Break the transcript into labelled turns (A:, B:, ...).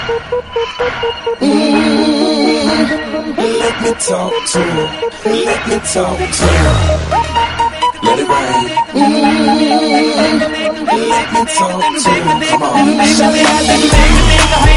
A: Let me talk to her. Let me talk to her. Let it rain. Let me talk to her. Come on.
B: Shawty got that thing in the